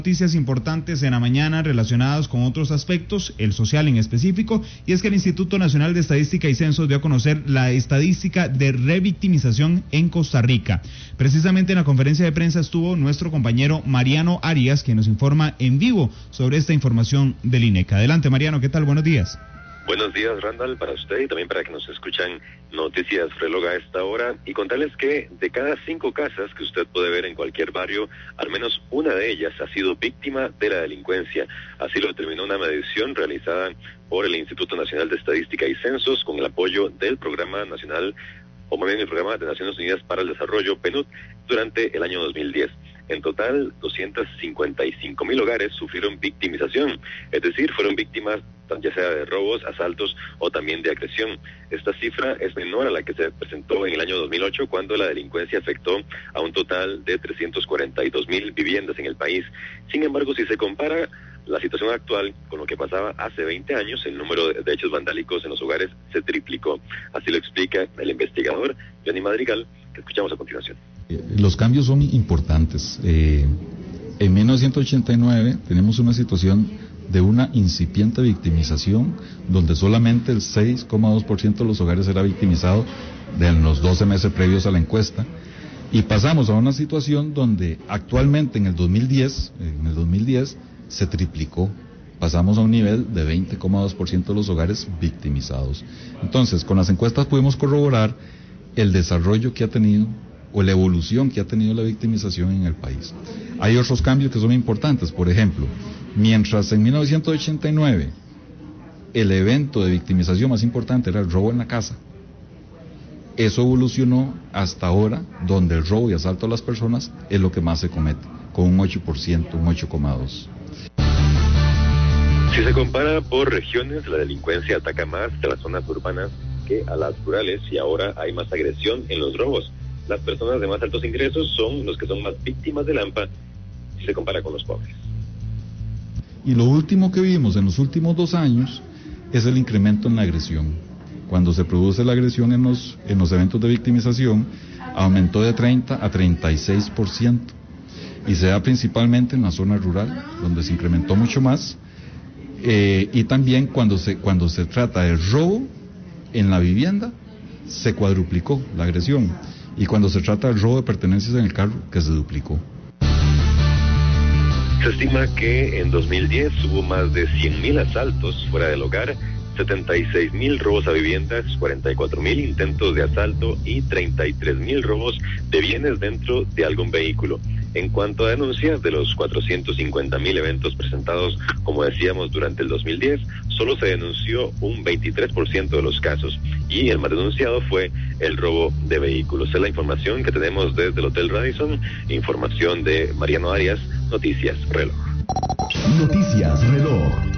Noticias importantes en la mañana relacionadas con otros aspectos, el social en específico, y es que el Instituto Nacional de Estadística y Censos dio a conocer la estadística de revictimización en Costa Rica. Precisamente en la conferencia de prensa estuvo nuestro compañero Mariano Arias, quien nos informa en vivo sobre esta información del INEC. Adelante, Mariano, ¿qué tal? Buenos días. Buenos días, Randall, para usted y también para que nos escuchan Noticias Reloj a esta hora, y contarles que de cada 5 casas que usted puede ver en cualquier barrio, al menos una de ellas ha sido víctima de la delincuencia. Así lo determinó una medición realizada por el Instituto Nacional de Estadística y Censos con el apoyo del Programa Nacional, o más bien el Programa de Naciones Unidas para el Desarrollo, PNUD, durante el año 2010. En total, 255,000 hogares sufrieron victimización, es decir, fueron víctimas ya sea de robos, asaltos o también de agresión. Esta cifra es menor a la que se presentó en el año 2008, cuando la delincuencia afectó a un total de 342,000 viviendas en el país. Sin embargo, si se compara la situación actual con lo que pasaba hace 20 años, el número de hechos vandálicos en los hogares se triplicó. Así lo explica el investigador Johnny Madrigal, que escuchamos a continuación. Los cambios son importantes. En 1989 tenemos una situación de una incipiente victimización, donde solamente el 6,2% de los hogares era victimizado en los 12 meses previos a la encuesta, y pasamos a una situación donde actualmente en el 2010 se triplicó. Pasamos a un nivel de 20,2% de los hogares victimizados. Entonces, con las encuestas pudimos corroborar el desarrollo que ha tenido o la evolución que ha tenido la victimización en el país. Hay otros cambios que son importantes. Por ejemplo, mientras en 1989 el evento de victimización más importante era el robo en la casa, eso evolucionó hasta ahora, donde el robo y asalto a las personas es lo que más se comete, con un 8%, un 8,2%. Si se compara por regiones, la delincuencia ataca más a las zonas urbanas que a las rurales, y ahora hay más agresión en los robos. Las personas de más altos ingresos son los que son más víctimas del AMPA si se compara con los pobres. Y lo último que vimos en los últimos 2 años es el incremento en la agresión. Cuando se produce la agresión en los eventos de victimización, aumentó de 30 a 36%, y se da principalmente en la zona rural, donde se incrementó mucho más, y también cuando se trata del robo en la vivienda, se cuadruplicó la agresión, y cuando se trata del robo de pertenencias en el carro, que se duplicó. Se estima que en 2010 hubo más de 100,000 asaltos fuera del hogar, 76,000 robos a viviendas, 44,000 intentos de asalto y 33,000 robos de bienes dentro de algún vehículo. En cuanto a denuncias, de los 450,000 eventos presentados, como decíamos, durante el 2010, solo se denunció un 23% de los casos, y el más denunciado fue el robo de vehículos. Es la información que tenemos desde el Hotel Radisson, información de Mariano Arias, Noticias Reloj. Noticias Reloj.